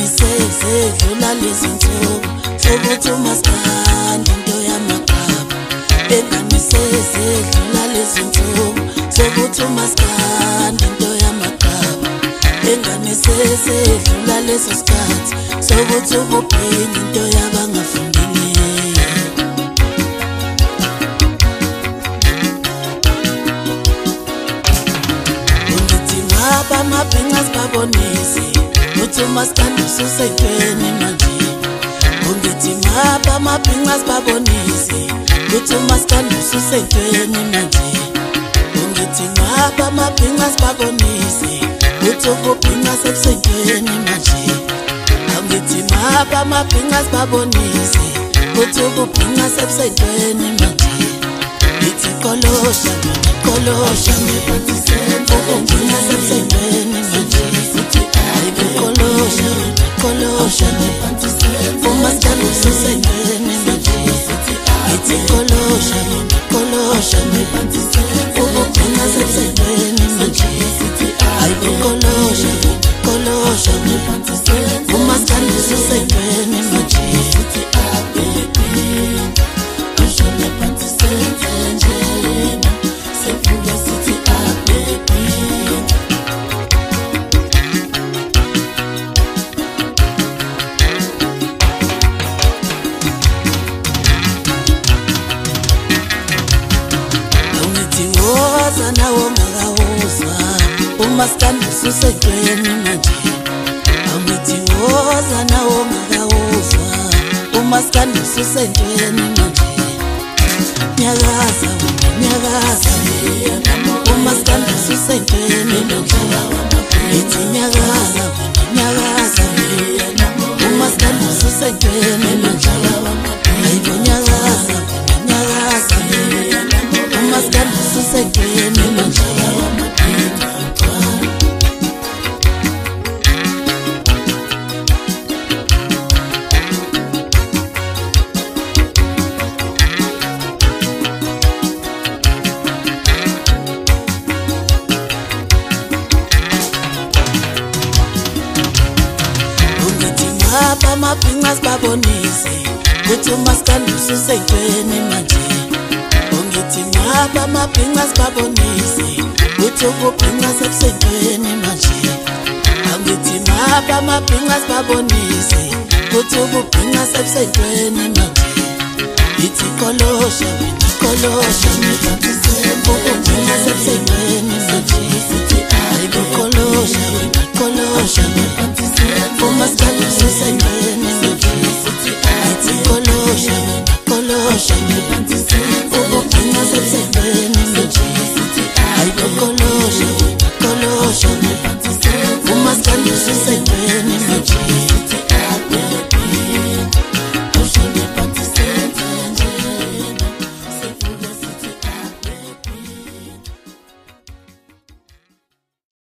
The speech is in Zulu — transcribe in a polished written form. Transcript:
Enganisedlula lezinsuku sokuthi umaskandi into yamagaba. Enganisedlula lezinsuku sokuthi umaskandi into yamagaba. Enganisedlula leso sikhathi sokuthi ubuphinga into yabangafundile. Ungithi ngapha amabhinqa sibabonise uthi umaskandi usentweni manje. Ungithi ngapha amabhinqa sibabonise uthi umaskandi usentweni manje. Ungithi ngapha amabhinqa sibabonise uthi ubuphinga sebusentweni manje. Ungithi ngapha amabhinqa sibabonise uthi ubuphinga sebusentweni manje. Ithi kolosha kolosha ubuphinga sebusentweni manje. Kolosha, kolosha, umaskandi usentweni manje. Ithi kolosha, kolosha, ubuphinga sebusentweni manje. Hayibo kolosha, kolosha, umaskandi usentweni manje. Nawo ngawuzwa umaskandi usentweni manje. Angithi woza nawo ngawuzwa umaskandi usentweni manje. Nyakaza nyakaza umaskandi usentweni manje. Ithi nyakaza nyakaza umaskandi usentweni manje. Hayibo nyakaza nyakaza umaskandi usentweni manje. Ungithi ngapha amabhinqa sibabonise uthi umaskandi usentweni manje. Ungithi ngapha amabhinqa sibabonise uthi ubuphinga sebusentweni manje. Angithi ngapha amabhinqa sibabonise uthi ubuphinga sebusentweni manje. Ithi kolosha kolosha ubuphinga sebusentweni manje. Hayibo kolosha kolosha